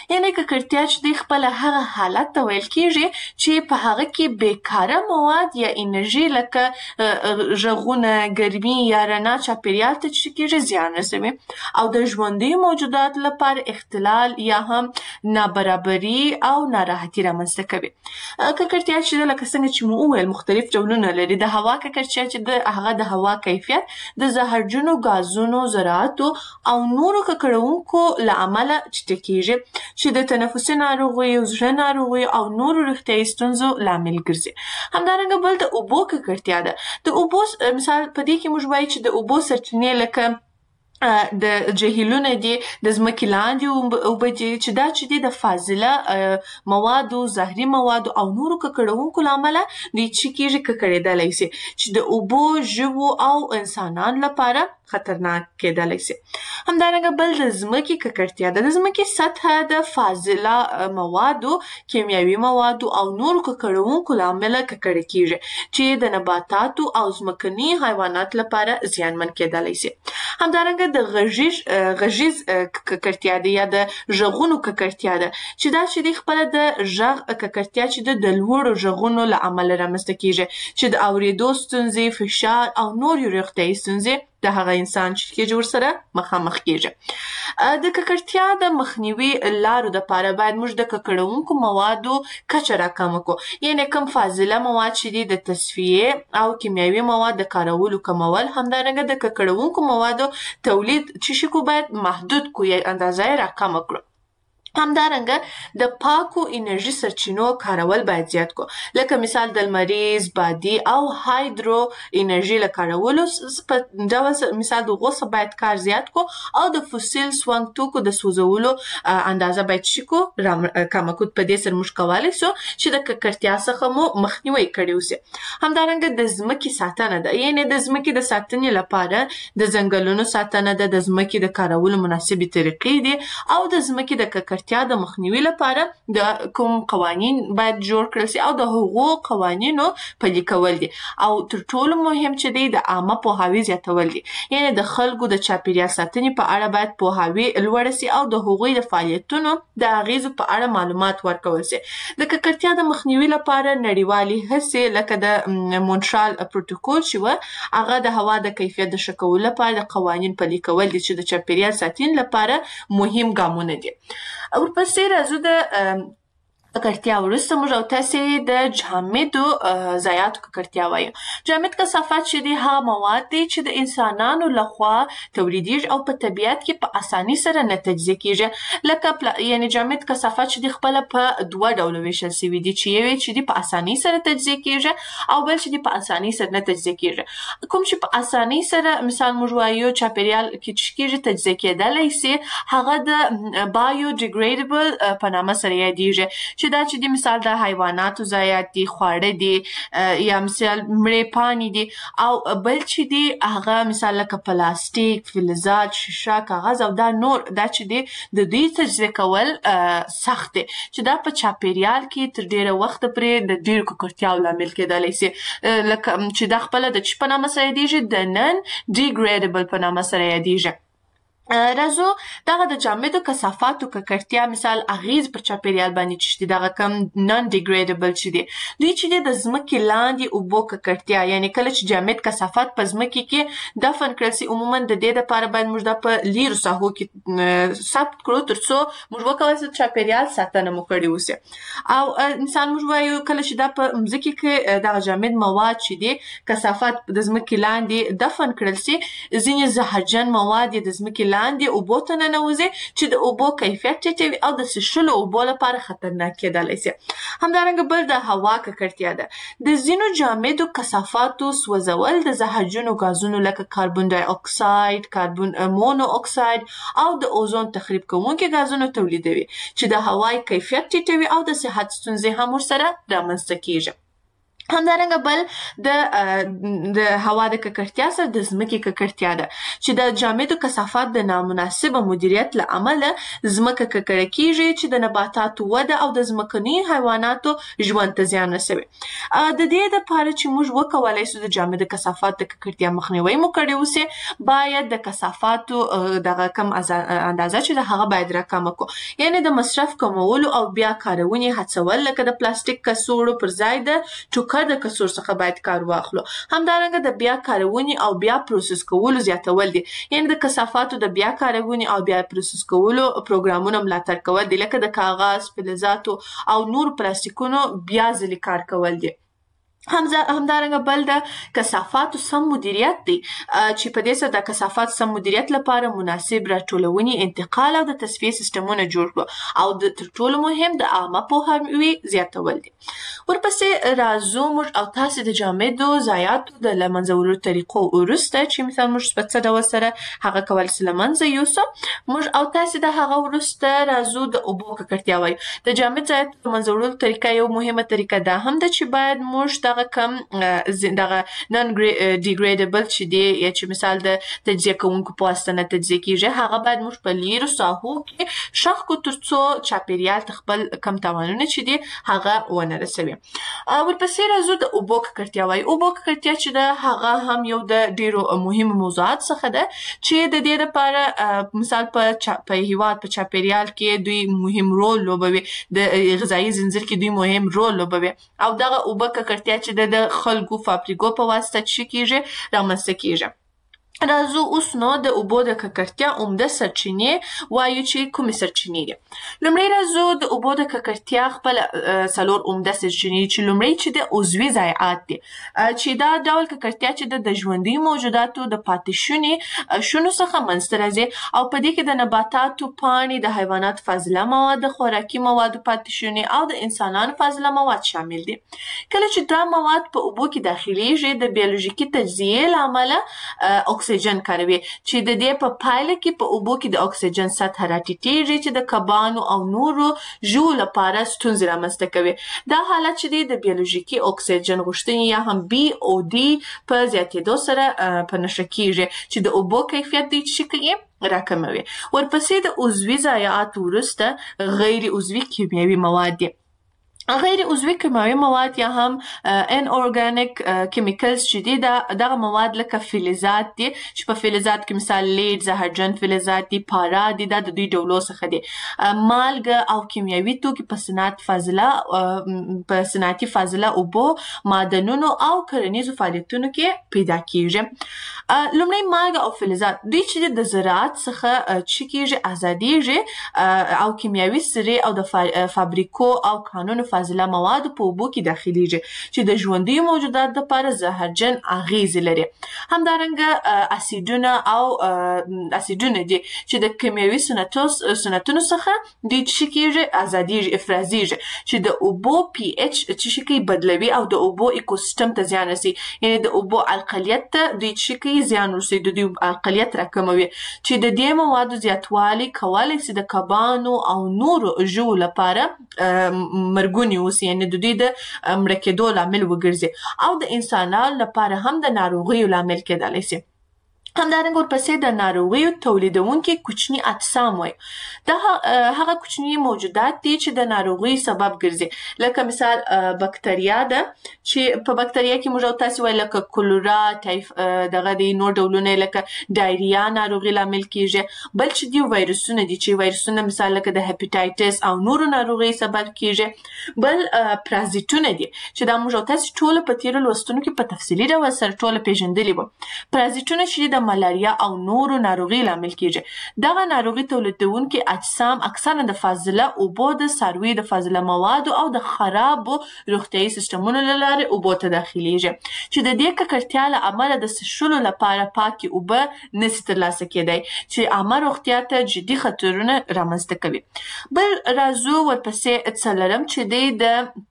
یعنې ککړتیا چې دی خپله هغه حالت ته ویل کېږي چې په هغه کې بیکاره مواد یا انرژي لکه غږونه، ګرمي یا رڼا چاپېریال ته چې کېږي زیان رسوي او د ژوندیو موجوداتو لپاره اختلال یا هم نابرابري او ناراحتي رامنځته کوي. ککړتیا چې ده لکه څنګه چې مو وویل مختلف ډولونه لري. د هوا ککړتیا چې ده هغه د هوا کیفیت د زهرجنو ګازونو، زراعتو او نورو ککړونکو له امله چټه کېږي چې د تنفسي ناروغیو، زړه ناروغیو او نورو روغتیایي ستونزو لامل ګرځي. همدارنګه بل د اوبو ککړتیا ده. د اوبو مثال په دې کې موږ وایو چې د اوبو سرچینې لکه د جهیلونه دي، د ځمکې لاندې اوبه دي چې دا چې دي د فاضله موادو، زهري موادو او نورو ککړونکو له امله دوی چې کېږي ککړېدلی سي چې د اوبو، ژوو او انسانانو لپاره خطرناک کېدلی سي. همدارنګه بل د ځمکې ککړتیا ده. د ځمکې سطحه د فاضله موادو، کیمیاوي موادو او نورو ککړونکو له امله ککړه کېږي چې د نباتاتو او ځمکني حیواناتو لپاره زیانمن کېدلی سي. همدارنګه د غږیز ککړتیا ده یا د غږونو ککړتیا ده چې دا چې دی خپله د غږ ککړتیا چې د لوړو غږونو له امله رامنځته کېږي چې د اورېدو ستونزې، فشار او نورې روغتیایي ستونزې د هغه انسان چې کېږي ورسره مخامخ کېږي. د ککړتیا د مخنیوي لارو دپاره باید موږ د ککړونکو موادو کچه راکمه کړو. یعنې کوم فاضله مواد چې دي د تصفیې او کیمیاوي مواد د کارولو کمول. همدارنګه د ککړونکو موادو تولید چې شي کو باید محدود کړو یا اندازه یې راکمه کړو. همدارنګه د پاکو انرژي سرچینو کارول باید زیات کو، لکه مثال د لمریز، بادي او هایدرو انرژي له کارولو په ډول مثال د غوڅه باید کار زیات کو او د فوسیل سونګ توکو د سوځولو اندازه باید شي کو کمه کو. په دې سره موږ کولی سو چې د ککړتیا څخه مو مخنیوی کړی وسي. همدارنګه د ځمکې ساتنه ده. یعنې د ځمکې د ساتنې لپاره د ځنګلونو ساتنه ده، د ځمکې د کارولو مناسبې طریقې دي او د ځمکې د ککړتیا د مخنیوي لپاره د کوم قوانین باید جوړ کړل سي او د هغو قوانینو پلي کول دي. او تر ټولو مهم چې دی د عامه پوهاوي زیاتول دي. یعنې د خلکو د چاپېریال ساتنې په اړه باید پوهاوي لوړه سي او د هغوی د فعالیتونو د اغیزو په اړه معلومات ورکول سي. د ککړتیا د مخنیوي لپاره نړیوالې هڅې لکه د مونټرال پروتوکول چې وه هغه د هوا د کیفیت د ښه کولو لپاره د قوانین پلي کول دي چې د چاپېریال ساتنې لپاره مهم ګامونه دي. ورپسې راځو د ککړتیا وروسته موږ او تاسې د جامدو ضایعاتو ککړتیا وایو. جامد کثافات چې دي هغه مواد دي چې د انسانانو لخوا تولیدیږي او په طبیعت کې په اساني سره نه تجزیه کېږي. لکه یعنې جامد کثافات چې دي خپله په دوه ډوله ویشل سوي دي چې یو چې دي په اساني سره تجزیه کېږي او بل چې دي په اساني سره نه تجزیه کېږي. کوم چې په اساني سره مثال موږ وایو چاپېریال کې چې کېږي تجزیه کېدلی سي هغه د بایو ډیګریډبل په نامه سره یادېږي چې دا چې دي مثال د حیواناتو ضایعات دي، خواړه دي یا مثال مړې پاڼې دي او بل چې دي هغه مثال لکه پلاستیک، فلزات، شیشه، کاغذ او دا نور دا چې دي د دوی تجزیه کول سخت دي چې دا په چاپېریال کې تر ډېره وخته پورې د ډېرو ککړتیاو لامل کېدلی سي. لکه چې دا خپله د چې په نامه سره یادېږي د نن ډیګریډبل په نامه سره یادېږي. راځو دغه د جامدو کثافاتو ککړتیا مثال اغیز پر چاپېریال باندې چې دي دغه کم نن ډیګریډبل چې دي دوی چې دي د ځمکې لاندې اوبو ککړتیا. یعنې کله چې جامد کثافات په ځمکې کې دفن کړل سي عموما د دې دپاره باید موږ دا په لیرو ساحو کې ثبت کړو تر څو موږ وکولی سو چاپېریال ساتنه مو کړې وسي. او انسان موږ وایو کله چې دا په مځکې کې دغه جامد مواد چې دي کثافات د ځمکې لاندې دفن کړل سي ځینې زهرجن مواد یې د ځمکې لاندې اوبو ته ننوځي چې د اوبو کیفیت ټیټوي او د څښلو اوبو لپاره خطرناک کېدلی سي. همدارنګه بل د هوا ککړتیا ده. د ځینو جامدو کثافاتو سوځول د زهرجنو ګازونو لکه کاربن ډای اکساید، کاربن مونو اکساید او د اوزون تخریب کوونکي ګازونو تولیدوي چې د هوا کیفیت ټیټوي او د صحت ستونزې هم ورسره رامنځته کېږي. همدارنګه بل د هوا د ککړتیا سره د ځمکې ککړتیا ده چې د جامدو کثافات د نامناسبه مدیریت له امله ځمکه ککړه کیږي چې د نباتاتو وده او د ځمکني حیواناتو ژوند ته زیان رسوي. د دې دپاره چې موږ وکولای سو د جامدو کثافات د ککړتیا مخنیوی مو کړی اوسي، باید د کثافاتو دغه کم اندازه چې د هغه باید راکمه کړو، یعنې د مصرف کمولو او بیا کارونې هڅول، لکه د پلاستیک کڅوړو پر ځای د ټوکر د کڅوړو څخه باید کار واخلو. همدارنګه د بیا کارونې او بیا پروسس کولو زیاتول دي، یعنې د کثافاتو د بیا کارونې او بیا پروسس کولو پروګرامونه ملاتړ کول دي، لکه د کاغذ، فلزاتو او نور پلاستیکونو بیا ځلې کار کول دي. همدارنګه بل د کثافاتو سم مدیریت دی، چې په دې سره د کثافاتو سم مدیریت لپاره مناسب راټولونې، انتقال او د تصفیې سیستمونه جوړ کړو، او د تر ټولو مهم د عامه پوهاوي زیاتول دي. ورپسې راځو موږ او تاسې د جامدو ضایعاتو د له منځه وړلو طریقو وروسته، چې مثلا موږ په څه ډول سره هغه کولای سو له منځه یوسو، موږ او تاسې د هغه وروسته راځو د اوبو ککړتیا وایو. د جامد ضایعاتو د منځه وړلو طریقه یو مهمه طریقه دا هم ده چې باید موږ دغه کم دغه نن ډیګریډبل چې دی، یا چې مثال د تجزیه کوونکو په واسطه نه تجزیه کیږي، هغه باید موږ په لیرو ساحو کې ښخ کړو ترڅو چاپیریال ته خپل کم تاوانونه چې دي هغه ونه رسوي. ورپسې راځو د اوبو ککړتیا وایو. اوبو ککړتیا چې ده هغه هم یو د ډیرو مهمو موضوعات څخه ده چې د دې لپاره مثال په هیواد په چاپیریال کې دوی مهم رول لوبوي، د غذایي زنځیر کې دوی مهم رول لوبوي، او دغه اوبو ککړتیا چې د خلکو فابریکو په واسطه چې کیږي رامنځته کیږي. راځو اوس نو د اوبو د ککړتیا عمده سرچینې وایو چې کومې سرچینې دي. لومړی راځو د اوبو د ککړتیا خپل څلور عمده سرچینې، چې لومړی چې د عضوي ضایعات دي، چې دا ډول ککړتیا چې د ژوندي موجوداتو د پاتې شونو څخه منځته راځي، او په دې کې د نباتاتو پاڼې، د حیواناتو فاضله مواد، د خوراکي موادو پاتې شونې او د انسانانو فاضله مواد شامل دي. کله چې دا مواد په اوبو کې داخليږي، د بیولوژیکي تجزیې له امله اکسیجن کاروي، چې د دې په پایله کې په اوبو کې د اکسیجن سطح راټیټیږي، چې د کبانو او نورو ژوو لپاره ستونزې رامنځته کوي. دا حالت چې دی د بیولوژیکي اکسیجن غوښتنې یا هم BOD په زیاتېدو سره په نښه کیږي، چې د اوبو کیفیت دی چې کوي راکموي. ورپسې د عضوي ضایعاتو وروسته غیر عضوي کیمیاوي مواد دي. غیر عضوي کیمیاوي مواد یا هم ان اورګانیک کیمیکلز چې دي، دغه مواد لکه فلزات دي، چې په فلزات کې مثال لیډ، زهرجن فلزات دي، پاره دي، دا د دوی ډولو څخه دي. مالګه او کیمیاوي توکي په صنعتي فاضله اوبو، معدنونو او کرنیزو فعالیتونو کې پیدا کیږي. لومړی مالګه او فلزات دوی چې د زراعت څخه چې کیږي ازادیږي، او کیمیاوي سرې او د فابریکو او کانونو فاضله مواد په اوبو کې داخليږي، چې د ژوندي موجوداتو لپاره زهرجن اغیزې لري. همدارنګه اسیدونه دي چې د کیمیاوي سنتونو څخه دوی چې کیږي ازادیږي، افرازیږي، چې د اوبو PH چې کوي بدلوي او د اوبو ایکوسیستم ته زیان رسي، یعنې د اوبو القلیت ته دوی چې کوي زیان رسي، د دوی القلیت راکموي، چې د دې موادو زیاتوالی کولای شي د کبانو او نورو ژوو لپاره مرګونی اوسي، یعنې د دوی د مړه کېدو لامل وګرځي، او د انسانانو لپاره هم د ناروغیو لامل کېدلی شي. همدارنګه ورپسې د ناروغیو تولیدونکي کوچني اجسام وایي. دا هغه کوچني موجودات دي چې د ناروغیو سبب ګرځي، لکه مثال بکتریا ده، چې په بکتریا کې موږ او تاسې وایي لکه کولرا، دغه دی نور ډولونه لکه ډایریا ناروغي لامل کیږي. بل چې دي وایرسونه دي، چې وایرسونه مثال لکه د هپیټایټس او نورو ناروغیو سبب کیږي. بل پرازیټونه دي، چې دا موږ او تاسې ټوله په تیرو لوستونو کې په تفصیلي ډول سره ټوله پیژندلي وو. پرازیټونه چې د ملاریا او نورو ناروغي لامل کیږي. دغه ناروغي تولیدونکي اجسام اکثرا د فاضله اوبو، د څارویو د فاضله موادو او د خرابو روغتیايي سیستمونو له لارې اوبو ته داخليږي، چې د دې ککړتیا له امله د څښلو لپاره پاکې اوبه نشي ترلاسه کیدای، چې عامه روغتیا ته جدي خطرونه رامنځته کوي. بل راځو ورپسې څلورم چې دی د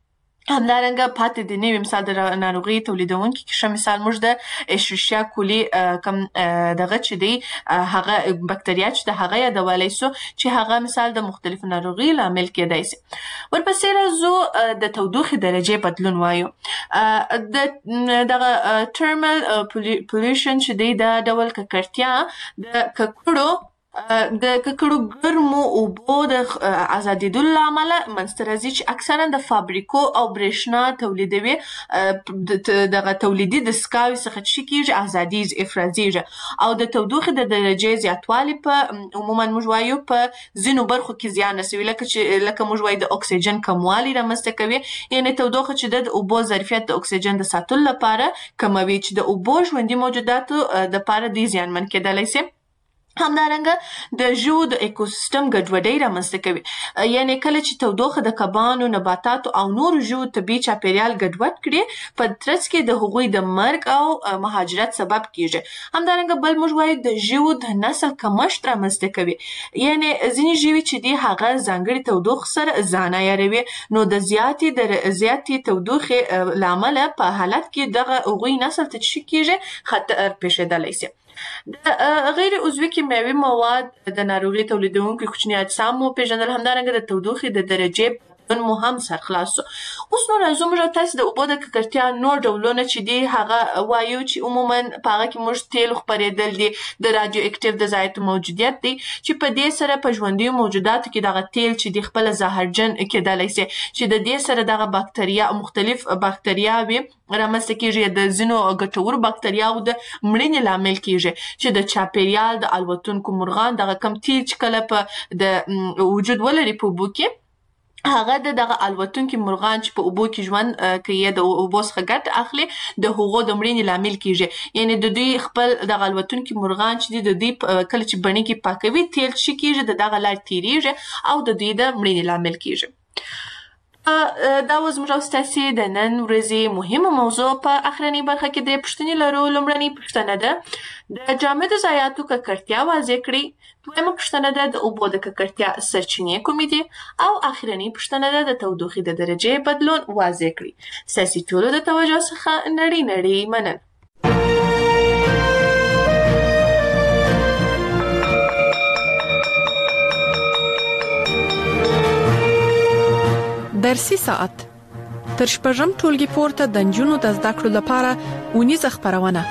همدارنګه پاتې د نوي مثال د ناروغي تولیدونکي کې ښه مثال موږ د اشریشیا کولی کم دغه چې دی هغه بکتریا چې د هغه یادولی سو چې هغه مثال د مختلفو ناروغیو لامل کېدای سي. ورپسې راځو د تودوخې درجې بدلون وایو. د دغه ترمل پولیوشن چې دی دا ډول ککړتیا د ککړو ګرمو اوبو د ازادېدلو له امله منځته راځي چې اکثرا د فابریکو او برېښنا تولیدوي دغه تولیدي دستګاوې څخه څه کېږي ازادیږي افرازیږي او د تودوخې د درجې زیاتوالی په عموما موږ وایو په ځینو برخو کې زیان رسوي لکه موږ وایو د اکسیجن کموالی رامنځته کوي یعنې تودوخه چې د اوبو ظرفیت د اکسیجن د ساتلو لپاره کموي چې د اوبو ژوندي موجوداتو دپاره دوی زیانمن کېدلی سي. همدارنګه د ژوو د ایکوسیستم ګډوډۍ رامنځته کوي یعنې کله چې تودوخه د کبانو نباتاتو او نورو ژوو طبیعي چاپیریال ګډوډ کړي په ترڅ کې د هغوی د مرګ او مهاجرت سبب کیږي. همدارنګه بل موږ وایو د ژوو د نسل کمښت رامنځته کوي یعنې ځینې ژوي چې دي هغه ځانګړې تودوخې سره ځان عیاروي نو د زیاتې تودوخې له امله په حالت کې دغه هغوی نسل ته څه کیږي خطر پېښېدلی سي. د غیر عضوي کیمیاوي مواد د ناروغي تولیدونکي کوچني اجسام وپېژندل. همدارنګه د تودوخې د درجې بدلون مو هم سرخلاص شو. اوس نو راځو موږ تاسو د اوبو د ککړتیا نور ډولونه چې دي هغه وایو چې عموما په هغه کې موږ تیلو خپرېدل دي د رادیو اکټیو د ضایعاتو موجودیت دی چې په دې سره په ژوندیو موجوداتو کې دغه تیل چې د خپله زهرجن کېدلی سي چې د دې سره دغه بکتریا مختلف بکتریاوې رامنځته کېږي د ځینو ګټورو بکتریاوو د مړینې لامل کېږي چې د چاپیریال د الوتونکو مرغان دغه کم تیل چې کله په د وجود ولري په اوبو کې هغه دغه الوتونکي مرغان چې په اوبو کې ژوند کوي د اوبو څخه ګټه اخلي د هغو د مړینې لامل کېږي یعنې د دوی خپل دغه الوتونکي مرغان چې دي د دوی کله چې بڼې کې پاکوي تیل څه کېږي د دغه لارې تېرېږي او د دوی د مړینې لامل کېږي. دا و زموږ او ستاسې د نن ورځې مهمه موضوع. په اخرنۍ برخه کې درې پوښتنې لرو. لومړنۍ پوښتنه ده د جامدو ضایعاتو ککړتیا واضح کړئ. دویمه پوښتنه ده د اوبو د ککړتیا سرچینې کومې دي او اخرنۍ پوښتنه ده د تودوخې د درجې بدلون واضح کړئ. ستاسې ټولو د توجه څخه نړۍ مننه. درسي ساعت تر شپږم ټولګي پورته د نجونو د زده کړو لپاره اونیزه خپرونه.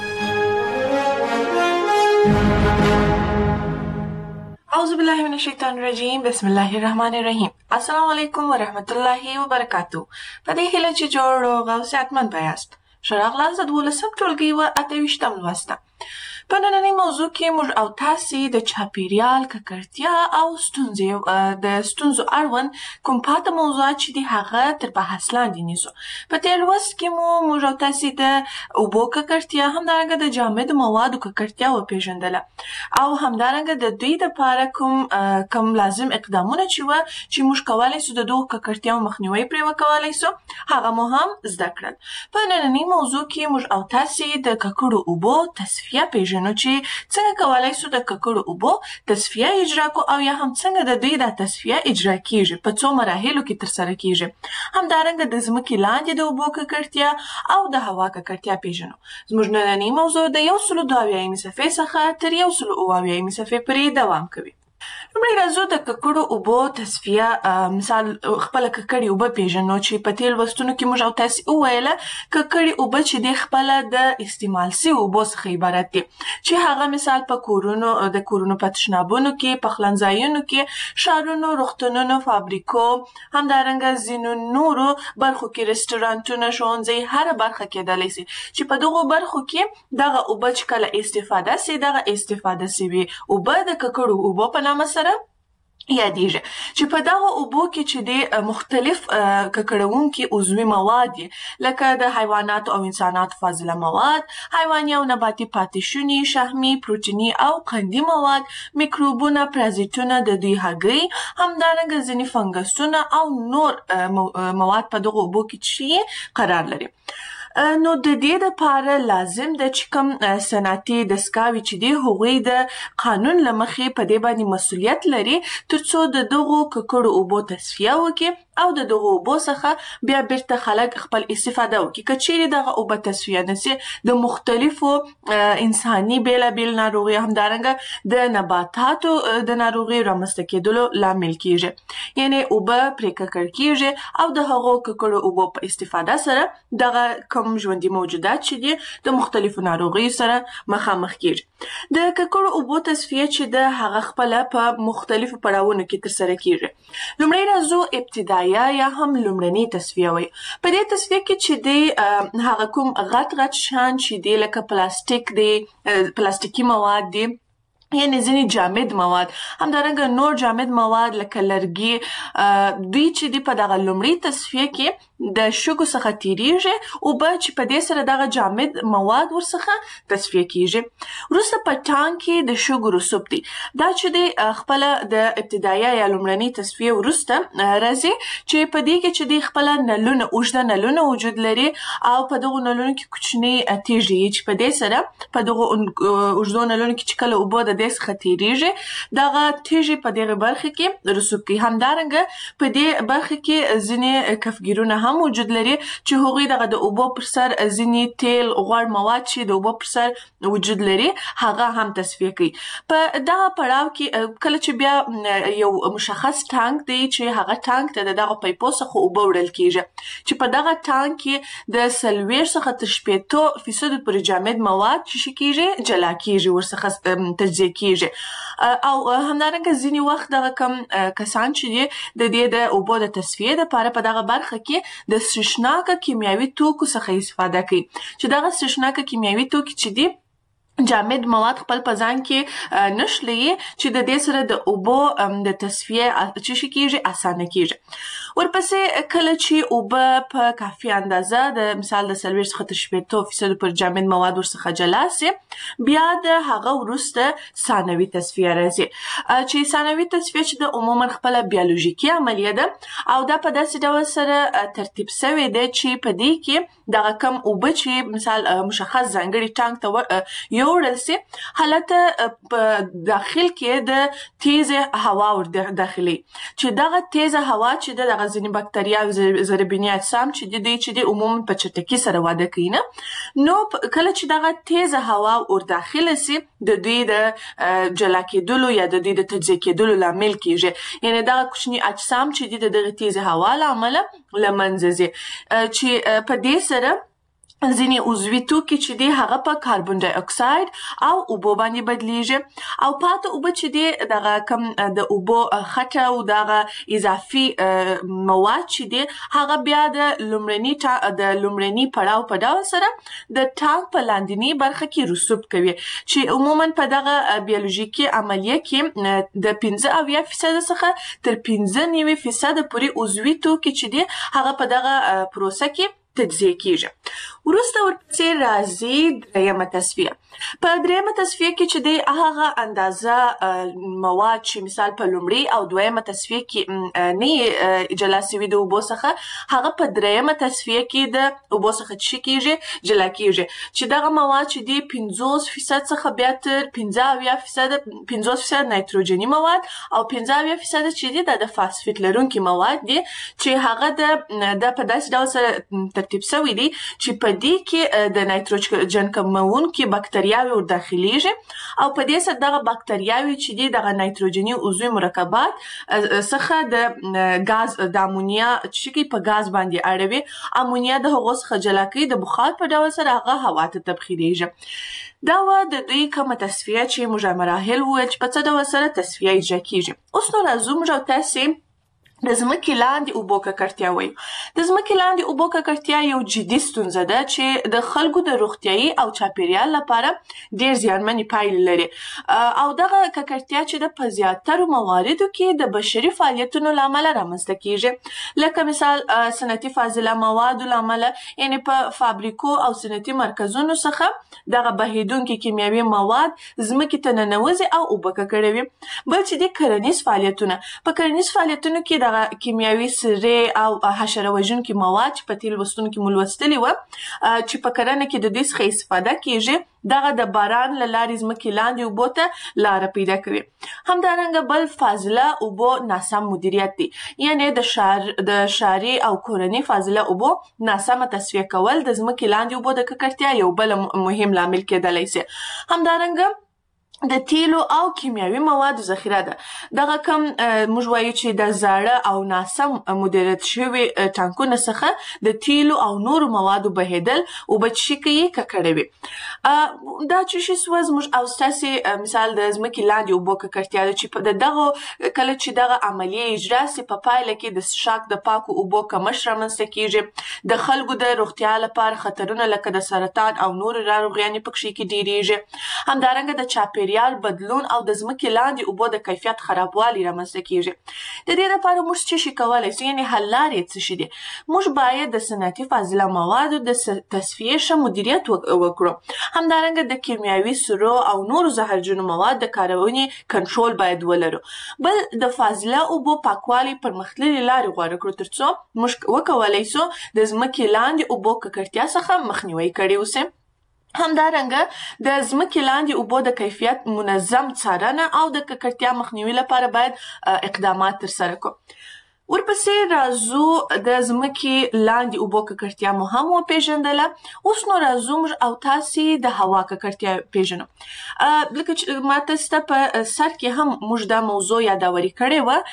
اعوذ بالله من الشیطان الرجیم. بسم الله الرحمن الرحیم. السلام علیکم ورحمت الله وبرکاتو. په دې هیله چې جوړ روغ او صحتمند یاست. ښه راغلاست د 12م ټولګي و 28م لوسته. په نننۍ موضوع کې موږ او تاسې د چاپیریال ککړتیا او د ستونزو اړوند کوم پاته موضوعات چې دي هغه تر بحث لاندې نیسو. په تېر لوست کې مو موږ او تاسې د اوبو ککړتیا همدارنګه د جامدو موادو ککړتیا وپېژندله او همدارنګه د دوی دپاره کوم لازم اقدامونه چې وه چې موږ کولی سو د دغو ککړتیاو مخنیوی پرې وکولی سو هغه مو هم زده کړل. په نننۍ موضوع کې موږ او تاسې د ککړو اوبو تصفیه پېژنو چې څنګه کولای سو د ککړو اوبو تصفیه اجرا کو او یا هم څنګه د دوی د تصفیه اجرا کیږي په څو مراحلو کې ترسره کیږي. همدارنګه د ځمکې لاندې د اوبو ککړتیا او د هوا ککړتیا پېژنو. زموږ نننۍ موضوع د 122 صفحې څخه تر 127 صفحې پورې دوام کوي. لومړی راځو د ککړو اوبو تصفیه مثال خپله ککړې اوبه پېژنو چې په تېر لوستونو کې موږ او تاسې وویله ککړې اوبه چې دي خپله د استعمال سوي اوبو څخه عبارت دي چې هغه مثال په کورونو په تشنابونو کې پخلنځایونو کې ښارونو روغتونونو فابریکو همدارنګه ځینو نورو برخو کې رسټورانټونه ښوونځي هره برخه کېدلی سي چې په دغو برخو کې دغه اوبه چې کله استفاده سي دغه استفاده سوي اوبه د ککړو اوبو په نامه سره یادیږي چې په دغه اوبو کې چې د مختلف ککړونکي عضوي مواد لکه د حیواناتو او انساناتو فاضله مواد، حیواني او نباتي پاتې شوني، شحمي، پروټیني او قندي مواد، میکروبونه، پرازیتونه، د دوی هګۍ، همدارنګه ځینې فنګسونه او نور مواد په دغه اوبو کې چې قرار لري. نو د دې دپاره لازم ده چې کوم صنعتي دستګاوې چې دي هغوی د قانون له مخې په دې باندې مسؤلیت لري تر څو د دغو ککړو اوبو تصفیه وکړي او د دغو اوبو څخه بیا بیرته خلک خپل استفاده وکړي. که چیرې دغه اوبه تصفیه نسي د مختلفو انساني بیلابیل ناروغیو همدارنګه د نباتاتو د ناروغیو رامنځته کېدلو لامل کیږي. یعنې اوبه پرې ککړ کیږي او د هغو ککړو اوبو په استفاده سره دغه کوم ژوندي موجودات چې دي د مختلفو ناروغیو سره مخامخ کیږي. د ککړو اوبو تصفیه چې د هغه خپله په مختلفو پړاوونو کې ترسره کیږي. لومړی راځو ابتدایه یا هم لومړنۍ تصفیه وایي. په دې تصفیه کې چې دی هغه کوم غټ شیان چې دی لکه پلاستیک دی، پلاستیکي مواد دي، یعنی ځینې جامد مواد، همدارنګه نور جامد مواد لکه لرګي، دوی چې دي په دغه لومړۍ تصفیه کې د شګو څخه تیریږي، اوبه چې په دې سره دغه جامد مواد ورڅخه تصفیه کیږي. وروسته په ټانک کې د شګو رسوب دی، دا چې دی خپله د ابتدایه یا لومړنۍ تصفیه وروسته راځي چې په دې کې چې دی خپله نلونه، اوږده نلونه وجود لري او په دغو نلونو کې کوچنۍ تیږې چې په دې سره په دغو اوږدو نلونو کې چې کله اوبه د دې څخه تیریږي دغه تیږې په دغه برخه کې رسوب کوي. همدارنګه په دې برخه کې ځینې کفګیرونه هم وجود لري چې هغوی دغه د اوبو پر سر ځینې تیل، غوړ مواد چې د اوبو پر سر وجود لري هغه هم تصفیه کوي. په دغه پړاو کې کله چې بیا یو مشخص ټانک دی چې هغه ټانک ته د دغه پیپو څخه اوبه وړل کیږي چې په دغه ټانک کې د 40 څخه تر 50% پورې جامد مواد چې کیږي جلا کیږي، ورڅخه تجزیه کیږي. او همدارنګه ځینې وخت دغه کم کسان چې دي د دې د اوبو د تصفیې دپاره په دغه برخه کې د سرشناکه کیمیاوي توکو څخه استفاده کوي چې دغه سرشناکه کیمیاوي توکي چې دي جامد مواد خپل په ځان کې نشلي چې د دې سره د اوبو د تصفیه چې کیږي اسانه کیږي. ورپسې کله چې اوبه په کافي اندازه د مثال د 40 څخه تر 50% پر جامد مواد ورڅخه جلا سي، بیا د هغه وروسته ثانوي تصفیه راځي چې ثانوي تصفیه چې د عموما خپله بیولوژیکي عملیه ده او دا په داسې ډول سره ترتیب سوی دی چې په دې کې دغه کم اوبه چې مثال مشخص ځانګړي ټانک ته یوړل سي هلته په داخل کې د تیزه هوا ور داخلي چې دغه تیزه هوا چې دغه ځینې بکتریاوې ضربیني اجسام چې دی عموما په چټکۍ سره وده کوي نه، نو کله چې دغه تیزه هوا ور داخله سي د دوی د جلا کېدلو یا د دوی د تجزیه کېدلو لامل کیږي. یعنی دغه کوچني اجسام چې دي دغه تیزه هوا له امله له منځه ځي چې په دې سره ځینې عضوي توکي چې دي هغه په کاربن ډای اکساید او اوبو باندې بدلیږي او پاته اوبه چې دي دغه کم د اوبو خټه او دغه اضافي مواد چې دي هغه بیا د لومړني پړاو په ډول سره د ټانک په لاندنۍ برخه کې رسوب کوي چې عموما په دغه بیولوژیکي عملیه کې د 15% څخه تر 95% پورې عضوي توکي چې دي هغه په دغه پروسه کې تجزیه کیږي. وروسته ورپسې راځي درېیمه تصفیه. په درېیمه تصفیه کې چې دی هغه اندازه مواد چې مثال په لومړۍ او دویمه تصفیه کې نه جلا سوي د اوبو څخه هغه په درېیمه تصفیه کې د اوبو څخه څه کیږي جلا کیږي چې دغه مواد چې دی 50% څخه بیا تر 50% نایتروجني مواد او 50% چې دی د فاسفیت لرونکي مواد دي چې هغه د په داسې ډول سره ترتیب شوی دی چې په دې کې د نایتروجن کمونکي بکتریاوې ور داخليږي او په دې سره دغه بکتریاوې چې دي دغه نایتروجني عضوي مرکبات څخه د غاز د امونیا چې په غاز باندې اړوي، امونیا د هغو څخه جلا کوي د بخار په ډول سره هغه هوا ته تبخیریږي. دا و د دوی کومه تصفیه چې موږ مراحل وویل چې په څه ډول سره تصفیه اجرا کیږي. اوس نو راځو موږ تاسو د ځمکې لاندې اوبو ککړتیا وایو. د ځمکې لاندې اوبو ککړتیا یو جدي ستونزه ده چې د خلکو د روغتیايي او چاپیریال لپاره ډېر زیانمنې پایلې لري او دغه ککړتیا چې د په زیاترو مواردو کې د بشري فعالیتونو له امله رامنځته کیږي، لکه مثال صنعتي فاضله موادو له امله، یعنی په فابریکو او صنعتي مرکزونو څخه دغه بهیدونکي کیمیاوي مواد ځمکې ته ننوځي او اوبه ککړوي. بل چې د کرنیز فعالیتونه، په کرنیز فعالیتونو کې دغه کیمیاوي سرې او حشره وژونکي مواد چې په تېر لوستونو کې مو لوستلي وه چې په کرنه کې د دوی څخه استفاده کیږي دغه د باران له لارې ځمکې لاندې اوبو ته لاره پیدا کوي. همدارنګه بل فاضله اوبو ناسم مدیریت دی، یعنی د ښاري او کورني فاضله اوبو ناسمه تصفیه کول د ځمکې لاندې اوبو د ککړتیا یو بل مهم لامل کېدلی سي. همدارنګه د تیلو او کیمیاوي موادو ذخیره ده. دغه کم موږ وایو چې د زاړه او ناسم مدیریت شوي ټانکونه څخه د تیلو او نورو موادو بهیدل اوبه څښي کوي ککړوي. دا چې شي سوه زموږ او ستاسې مثال د ځمکې لاندې اوبو ککړتیا ده چې د دغو کله چې دغه عملیې اجرا سي په پایله کې د څښاک د پاکو اوبو کمښت رامنځته کیږي، د خلکو د روغتیا لپاره خطرونه لکه د سرطان او نورو ناروغیانې په کښې کې ډېرېږي. همدارنګه د چاپېریال بدلون او د ځمکې لاندې اوبو د کیفیت خرابوالی رامنځته کیږي. د دې لپاره موږ څه شي کولی سو، یعنې حل لارې څه شي دي؟ موږ باید د صنعتي فاضله موادو د تصفیې ښه مدیریت وکړو. همدارنګه د کیمیاوي سرو او نورو زهرجنو مواد د کارونې کنټرول باید ولرو. بل د فاضله اوبو پاکوالی پرمختللې لارې غوره کړو ترڅو موږ وکولی سو د ځمکې لاندې اوبو ککړتیا څخه مخنیوی کړی اوسي. همدارنګه د ځمکې لاندې اوبو د کیفیت منظم څارنه او د ککړتیا مخنیوي لپاره باید اقدامات ترسره کړو. ورپسې راځو د ځمکې لاندې اوبو ککړتیا مو هم وپېژندله. اوس نو راځو موږ او تاسې د هوا ککړتیا پېژنو. لکه چې ما تاسې ته په سر کې هم موږ دا موضوع یادوري کړې وه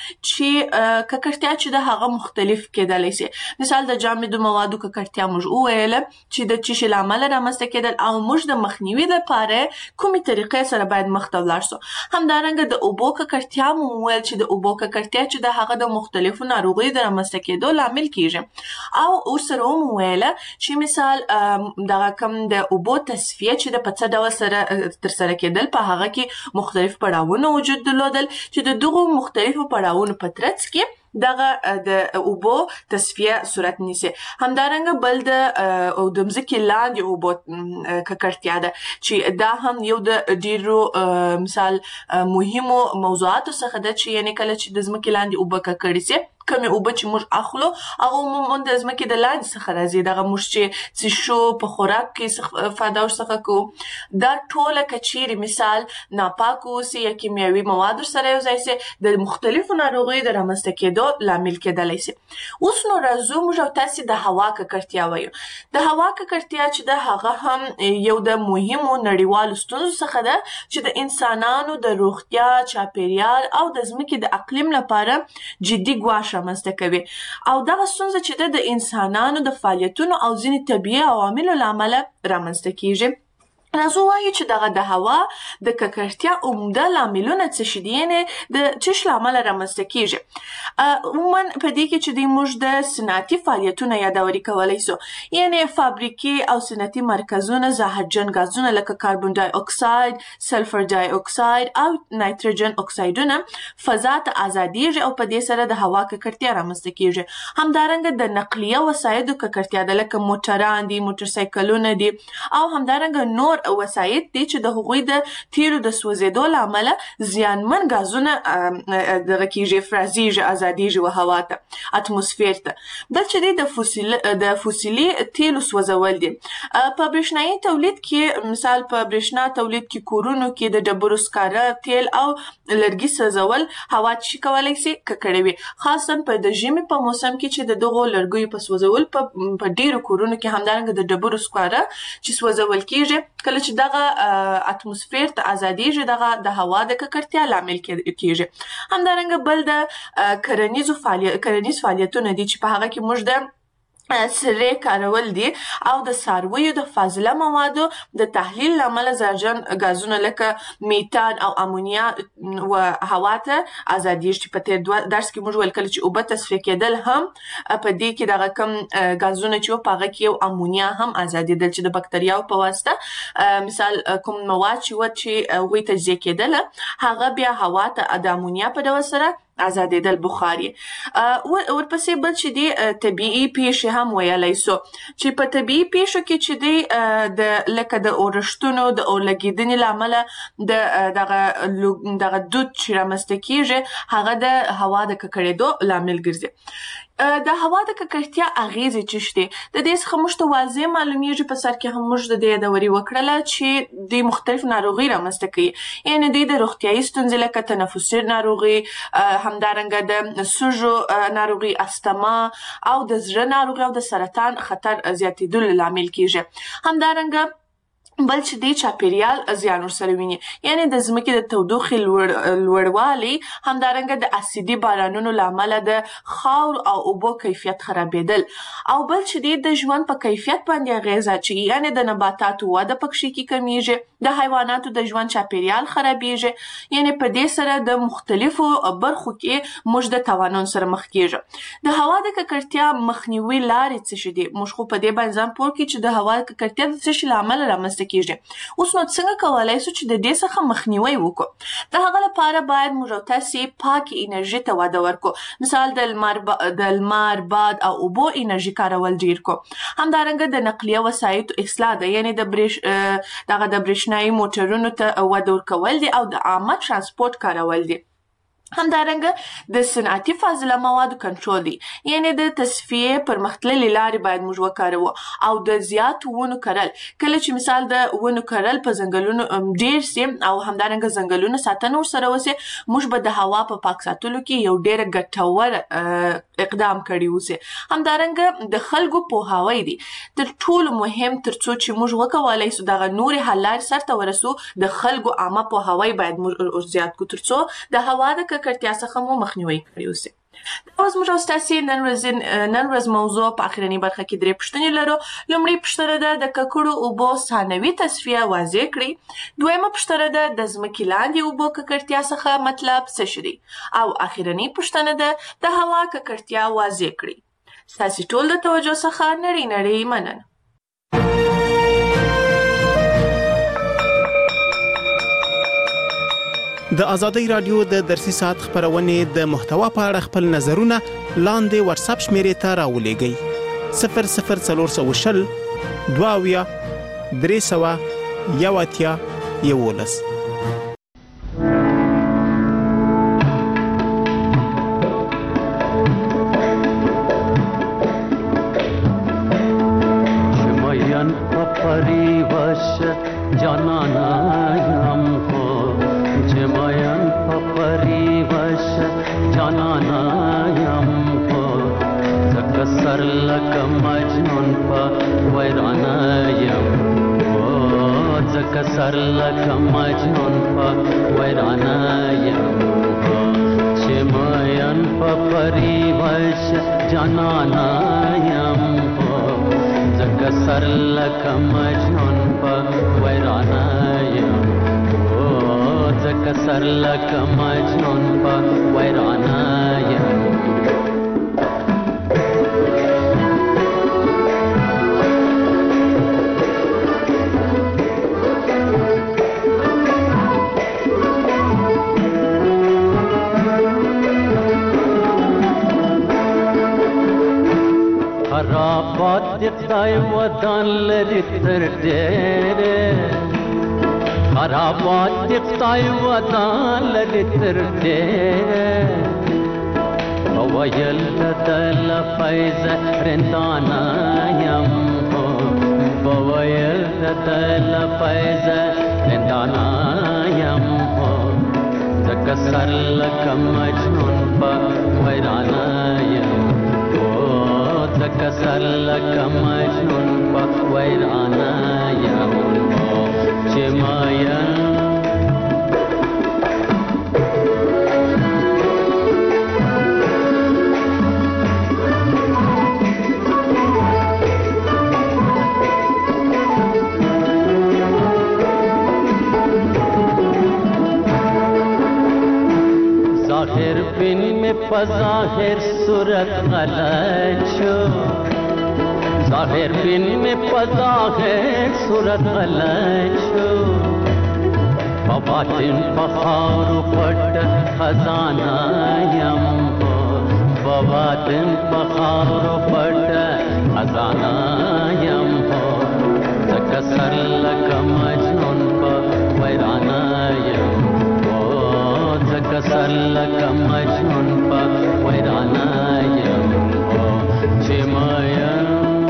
چې ککړتیا چې د هغه مختلف کېدلی سي. مثال د جامدو موادو ککړتیا موږ وویله چې د څه شي له امله رامنځته کېدل او موږ د مخنیوي لپاره کومې طریقې سره باید مخ ته ولاړ سو. همدارنګه د اوبو ککړتیا مو وویل چې د اوبو ککړتیا چې د هغه د مختلفو ناروغیو د رامنځته کېدو لامل کیږي. او ورسره هم وویله چې مثال دغه کم د اوبو تصفیه چې د په څه ډول سره ترسره کېدل په هغه کې مختلف پړاوونه وجود درلودل چې د دغو مختلفو پړاوونو په ترڅ کې دغه د اوبو تصفیه صورت نیسي. همدارنګه بل د مځکې لاندې اوبو ککړتیا ده چې دا هم یو د ډېرو مثال مهمو موضوعاتو څخه ده چې یعنې کله چې د ځمکې لاندې اوبه ککړې سي کمې اوبه چې موږ اخلو هغه عموما د ځمکې د لاندې څخه راځي. دغه موږ چې څښو په خوراک کې استفاده ورڅخه کوو دا ټوله که چیرې مثال ناپاکه اوسي یا کیمیاوي مواد ورسره یو ځای سي د مختلفو ناروغیو د رامنځته کېدو لامل کېدلی سي. اوس نو راځو موږ او تاسې د هوا ککړتیا وایو. د هوا ککړتیا چې ده هغه هم یو د مهمو نړیوالو ستونزو څخه ده چې د انسانانو د روغتیا، چاپېریال او د ځمکې د اقلیم لپاره جدي ګواښ رامنځته کوي. او دغه ستونزه چې د انسانانو د فعالیتونو او ځینې طبیعي عواملو له امله رامنځته کیږي. راځو وایو چې دغه د هوا د ککړتیا عمده لاملونه څه شي دي، یعنې د څه شي له امله رامنځته کیږي. عموما په دې کې چې دوی موږ د صنعتي فعالیتونه یادوري کولی سو، یعنې فابریکې او صنعتي مرکزونه زهرجن ګازونه لکه کاربن ډای اکساید، سلفر ډای اکساید او نایتروجن اکسایدونه فضا ته ازادیږي او په دې سره د هوا ککړتیا رامنځته کیږي. همدارنګه د نقلیه وسایدو ککړتیا ده لکه موټران دي، موټرسایکلونه دي او همدارنګه نور وسایط دي چې د هغوی د تیلو د سوځېدو له امله زیانمن ګازونه دغه کیږي، افرازیږي، ازادیږي و هوا ته، اتموسفیر ته. بل چې دی د فوسیلي تیلو سوځول دي. په برېښنایي تولید کې مثال په برېښنا تولید کې کورونو کې د ډبرو سکاره، تیل او لرګي سوځول هوا څه کولی سي ککړوي، خاصا په د ژمي په موسم کې چې د دغو لرګیو په سوځول په ډېرو کورونو کې همدارنګه د ډبرو سکاره چې سوځول کیږي کله چې دغه اتموسفیر ته ازادیږي دغه د هوا د ککړتیا لامل کیږي. همدارنګه بل د کرنیز فعالیتونه دي چې په هغه کې موږ د سرې کارول دي او د څارویو د فاضله موادو د تحلیل له امله زهرجن ګازونه لکه میتان او امونیا و هوا ته ازادیږي چې په تېر درس کې موږ ویل کله چې اوبه تصفیه کېدل هم په دې کې دغه کم ګازونه چې وو په هغه کې یو امونیا هم ازادېدل چې د بکتریاو په واسطه مثال کوم مواد چې وو چې هغوی تجزیه کېدله هغه بیا هوا ته د امونیا په ډول سره ازادېدل بخار یې. ورپسې بل چې دی طبیعي پیښې هم ویلی سو چې په طبیعي پیښو کې چې دی لکه د اورښتونو د اورلګېدنې له امله دغه دود چې رامنځته کېږي هغه د هوا د ککړېدو لامل ګرځي. د هوا د ککړتیا اغیزې چې شته د دې څخه موږ ته واضح معلومیږي. په سر کې هم موږ د دې یادوري وکړله چې د مختلف ناروغي رامنځته کوي، یعنې دوی د روغتیایي ستونزې لکه تنفسي ناروغي، همدارنګه د سږو ناروغي، استما او د زړه ناروغي او د سرطان خطر زیاتېدلو لامل کېږي. همدارنګه بل چې دی چاپیریال زیان ورسره ویني، یعنې د ځمکې د تودوخې لوړوالی، همدارنګه د اسیدي بارانونو له امله د خاورو او اوبو کیفیت خرابېدل، او بل چې دی د ژوند په کیفیت باندې اغیزه اچوي، یعنې د نباتاتو وده پکښې کې کمیږي، د حیواناتو د ژوند چاپیریال خرابېږي، یعنې په دې سره د مختلفو برخو کې موږ د تاوانونو سره مخ کېږو. د هوا د ککړتیا مخنیوي لارې څه شي دي؟ موږ خو په دې باندې ځان پوه کړي چې د هوا د ککړتیا د څه شي له امله رامنځته کېږي. اوس نو څنګه کولای سو چې د دې څخه مخنیوی وکړو؟ د هغه لپاره باید موږ او تاسې پاکې انرژي ته وده ورکړو، مثال د لمر، باد او اوبو انرژي کارول ډیر کو. همدارنګه د نقلیه وسایطو اصلاح ده، یعنې د برېښنایي موټرونو ته وده ورکول دي او د عامه ترانسپورت کارول دي. همدارنګه د صنعتي فاضله موادو کنټرول دی، یعنې د تصفیې پرمختللې لارې باید موږ وکاروو، او د زیاتو ونو کرل. کله چې مثال د ونو کرل په ځنګلونو ډیر سي او همدارنګه ځنګلونو ساتنه ورسره وسي، موږ به د هوا په پاک ساتلو کې یو ډیر ګټور اقدام کړی وسي. همدارنګه د خلکو پوهاوی دی تر ټولو مهم، ترڅو چې موږ وکولای سو دغه نورې حل لارې سرته ورسو. د خلکو عامه پوهاوی باید موږ زیات کړو ترڅو د هوا د ککړتیا څخه مو مخنیوی کړی وسي. دا اوس موږ ستاسې نن ورځ موضوع په اخرنۍ برخه کې 3 پوښتنې لرو. لومړۍ پوښتنه ده د ککړو اوبو ثانوي تصفیه واضح کړئ. دویمه پوښتنه ده د ځمکې لاندې اوبو ککړتیا څخه مطلب څه شي دی؟ او اخرنۍ پوښتنه ده د هوا ککړتیا واضح کړئ. ستاسې ټول د توجه څخه نړۍ مننه. د آزادۍ رادیو د درسي ساعت خبرونې د محتوا په اړه خپل نظرونه لاندې واتساپ شمیرې ته راولېږئ: 00420 22 300 11. شمایان پپری وش جانانایم هو، جمایان پپری وش جانانایم هو، زکه سر لکه مجنون په ویرانایم هو، زکه سر لکه مجنون په ویرانایم هو، جمایان پپری وش جانانایم هو، زکه سر لکه مجنون په ویرانایم هو، زکه سر لکه مجنون په ویرانایم. خرابات د خدای ودان لري تر ډېره، خرابات د خدای ودان لري تر ډېره، وویل د فیض رندانه یم هو، وویل د فیض رندانه یم هو، ځکه سر لکه مجنون په ویرانه یم هو، ځکه سر لکه مجنون په ویرانه یم هو، چې ماین ظاهر بن میں پظاہر صورت غلط شو، ظاہر بن میں پظاہر صورت غلط شو، باطن پخار پټ خزانه یم باطن پخار پټ خزانه یم زکه سر لکه مجنون په ویرانه یم زکه سر لکه مجنون په ویرانه یم چې مایم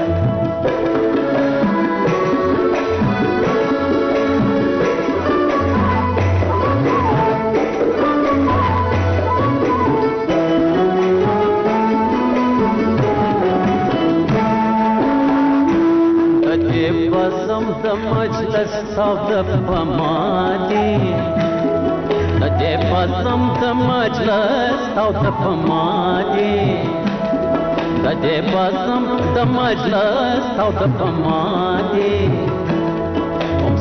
د مجلس او د پمادي د دې پزم د مجلس او د پمادي د دې پزم د مجلس او د پمادي هم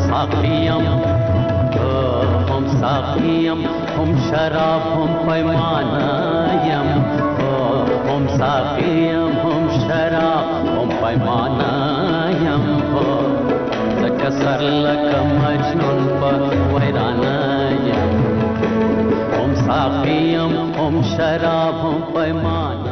ساقیم هم شراب هم پیمانه یم هم ساقیم هم شراب هم پیمانه یم زکه سر لکه مجنون په ویرانه یم هم ساقیم هم شراب هم پیمانه